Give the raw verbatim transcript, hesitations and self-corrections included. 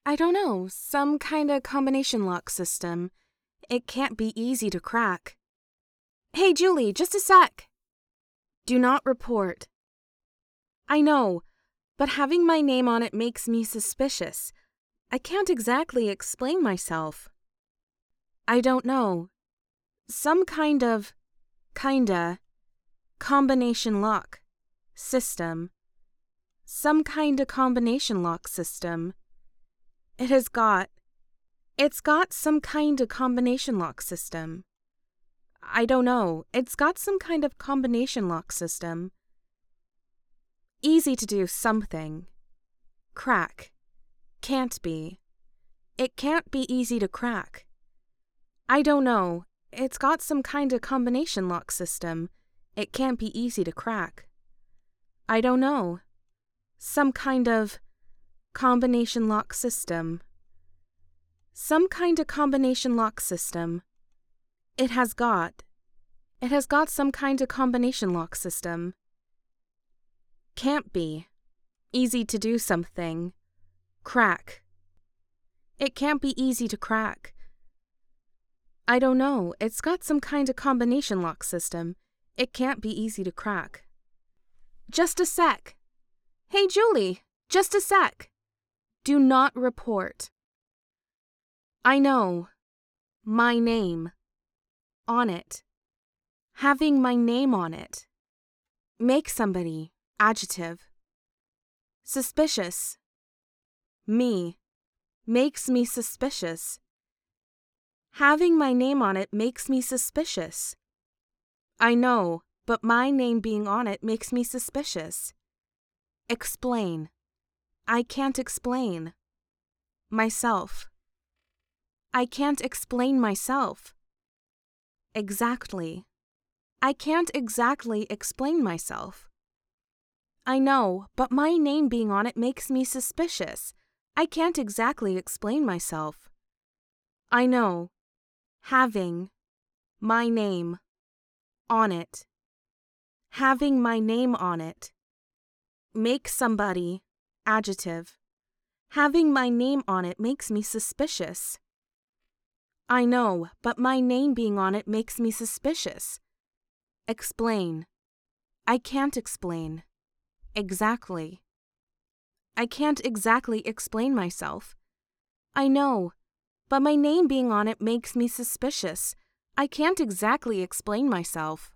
I don't know, some kinda combination lock system. It can't be easy to crack. Hey, Julie, just a sec. Do not report. I know, but having my name on it makes me suspicious. I can't exactly explain myself. I don't know. Some kind of, kinda, combination lock system. Some kinda combination lock system. It has got, it's got some kinda combination lock system. I don't know, it's got some kind of combination lock system. Easy to do something. Crack. Can't be. It can't be easy to crack. I don't know, it's got some kinda combination lock system. It can't be easy to crack. I don't know. Some kind of combination lock system. Some kind of combination lock system. It has got. It has got some kind of combination lock system. Can't be. Easy to do something. Crack. It can't be easy to crack. I don't know, it's got some kind of combination lock system. It can't be easy to crack. Just a sec. Hey, Julie, just a sec. Do not report. I know. My name. On it. Having my name on it. Make somebody. Adjective. Suspicious. Me. Makes me suspicious. Having my name on it makes me suspicious. I know, but my name being on it makes me suspicious. Explain. I can't explain. Myself. I can't explain myself. Exactly. I can't exactly explain myself. I know, but my name being on it makes me suspicious. I can't exactly explain myself. I know. Having. My name. On it. Having my name on it. Make somebody. Adjective. Having my name on it makes me suspicious. I know, but my name being on it makes me suspicious. Explain. I can't explain. Exactly. I can't exactly explain myself. I know, but my name being on it makes me suspicious. I can't exactly explain myself.